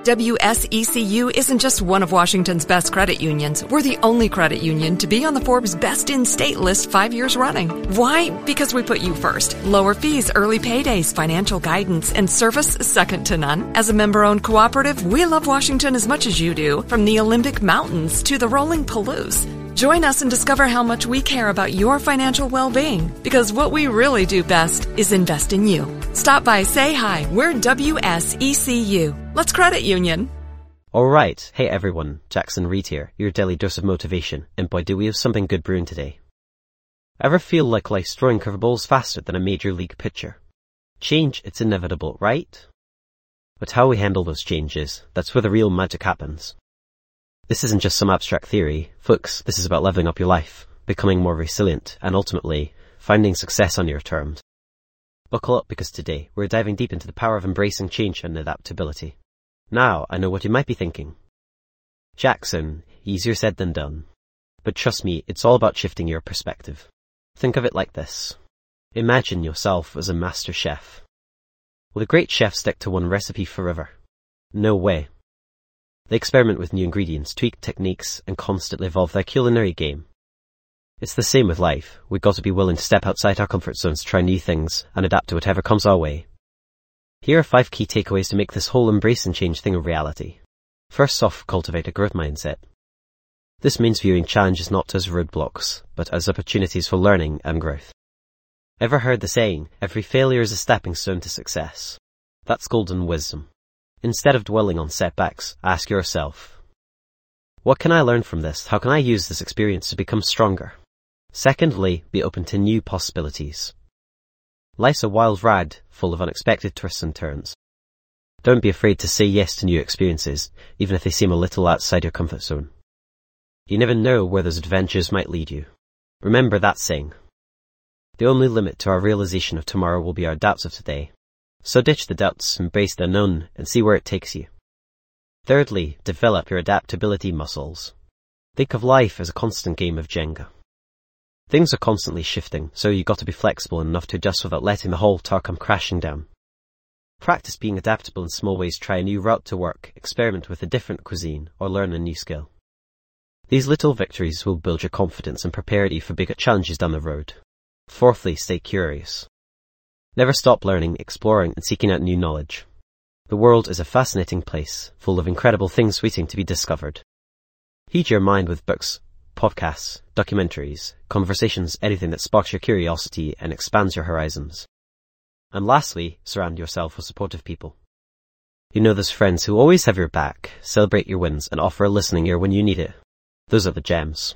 WSECU isn't just one of Washington's best credit unions. We're the only credit union to be on the Forbes Best in State list 5 years running. Why? Because we put you first. Lower fees, early paydays, financial guidance, and service second to none. As a member-owned cooperative, we love Washington as much as you do, from the Olympic Mountains to the rolling Palouse. Join us and discover how much we care about your financial well-being, because what we really do best is invest in you. Stop by, say hi. We're WSECU. Let's credit union. Alright, hey everyone, Jackson Reed here, your daily dose of motivation, and boy do we have something good brewing today. Ever feel like life's throwing curveballs faster than a major league pitcher? Change, it's inevitable, right? But how we handle those changes, that's where the real magic happens. This isn't just some abstract theory, folks, this is about leveling up your life, becoming more resilient, and ultimately, finding success on your terms. Buckle up because today, we're diving deep into the power of embracing change and adaptability. Now, I know what you might be thinking. Jackson, easier said than done. But trust me, it's all about shifting your perspective. Think of it like this. Imagine yourself as a master chef. Will a great chef stick to one recipe forever? No way. They experiment with new ingredients, tweak techniques, and constantly evolve their culinary game. It's the same with life. We've got to be willing to step outside our comfort zones, try new things, and adapt to whatever comes our way. Here are 5 key takeaways to make this whole embrace and change thing a reality. First off, cultivate a growth mindset. This means viewing challenges not as roadblocks, but as opportunities for learning and growth. Ever heard the saying, every failure is a stepping stone to success? That's golden wisdom. Instead of dwelling on setbacks, ask yourself, what can I learn from this? How can I use this experience to become stronger? Secondly, be open to new possibilities. Life's a wild ride, full of unexpected twists and turns. Don't be afraid to say yes to new experiences, even if they seem a little outside your comfort zone. You never know where those adventures might lead you. Remember that saying. The only limit to our realization of tomorrow will be our doubts of today. So ditch the doubts, embrace the unknown, and see where it takes you. Thirdly, develop your adaptability muscles. Think of life as a constant game of Jenga. Things are constantly shifting, so you've got to be flexible enough to adjust without letting the whole tower come crashing down. Practice being adaptable in small ways, try a new route to work, experiment with a different cuisine, or learn a new skill. These little victories will build your confidence and prepare you for bigger challenges down the road. Fourthly, stay curious. Never stop learning, exploring, and seeking out new knowledge. The world is a fascinating place, full of incredible things waiting to be discovered. Heat your mind with books, podcasts, documentaries, conversations, anything that sparks your curiosity and expands your horizons. And lastly, surround yourself with supportive people. You know those friends who always have your back, celebrate your wins, and offer a listening ear when you need it. Those are the gems.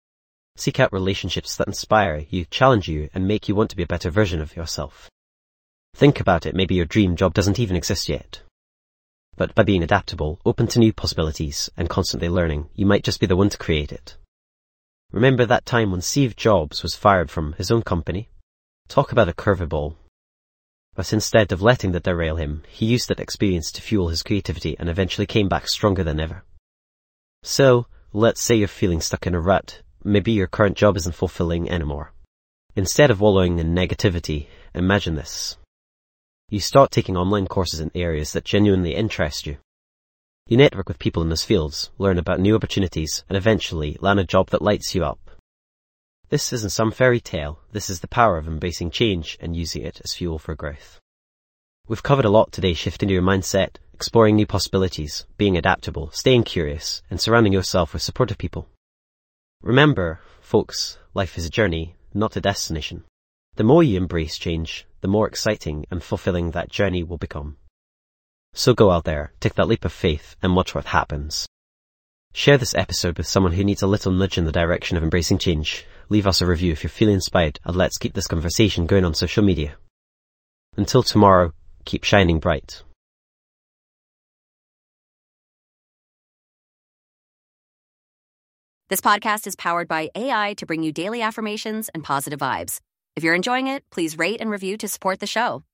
Seek out relationships that inspire you, challenge you, and make you want to be a better version of yourself. Think about it, maybe your dream job doesn't even exist yet. But by being adaptable, open to new possibilities, and constantly learning, you might just be the one to create it. Remember that time when Steve Jobs was fired from his own company? Talk about a curveball. But instead of letting that derail him, he used that experience to fuel his creativity and eventually came back stronger than ever. So, let's say you're feeling stuck in a rut. Maybe your current job isn't fulfilling anymore. Instead of wallowing in negativity, imagine this. You start taking online courses in areas that genuinely interest you. You network with people in those fields, learn about new opportunities, and eventually land a job that lights you up. This isn't some fairy tale, this is the power of embracing change and using it as fuel for growth. We've covered a lot today, shifting your mindset, exploring new possibilities, being adaptable, staying curious, and surrounding yourself with supportive people. Remember, folks, life is a journey, not a destination. The more you embrace change, the more exciting and fulfilling that journey will become. So go out there, take that leap of faith, and watch what happens. Share this episode with someone who needs a little nudge in the direction of embracing change. Leave us a review if you're feeling inspired, and let's keep this conversation going on social media. Until tomorrow, keep shining bright. This podcast is powered by AI to bring you daily affirmations and positive vibes. If you're enjoying it, please rate and review to support the show.